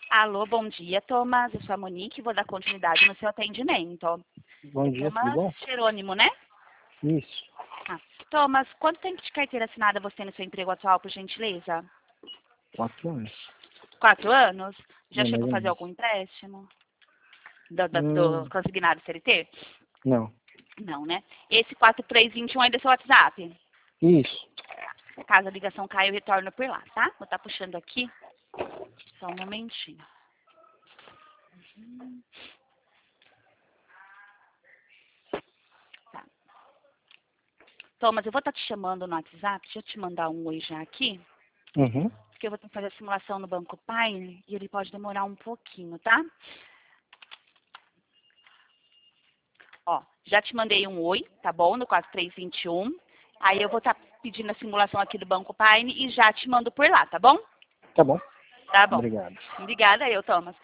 Alô, bom dia, Thomas. Eu sou a Monique, vou dar continuidade no seu atendimento. Bom dia, tudo bom? Thomas Jerônimo, né? Isso. Thomas, quanto tempo de carteira assinada você tem no seu emprego atual, por gentileza? 4 anos. 4 anos? Já É, mais chegou a ou fazer menos. algum empréstimo? Do consignado CLT? Não. Não, né? Esse 4321 aí do seu WhatsApp? Isso. Caso a ligação caia, eu retorno por lá, tá? Vou estar puxando aqui. Só um momentinho. Tá. Thomas, eu vou estar te chamando no WhatsApp. Deixa eu te mandar um oi já aqui. Uhum. Porque eu vou ter que fazer a simulação no Banco Pine e ele pode demorar um pouquinho, tá? Ó, já te mandei um oi, tá bom? No 4321. Aí eu vou estar pedindo a simulação aqui do Banco Pine e já te mando por lá, tá bom? Tá bom. Tá bom. Obrigado. Obrigada eu, Thomas.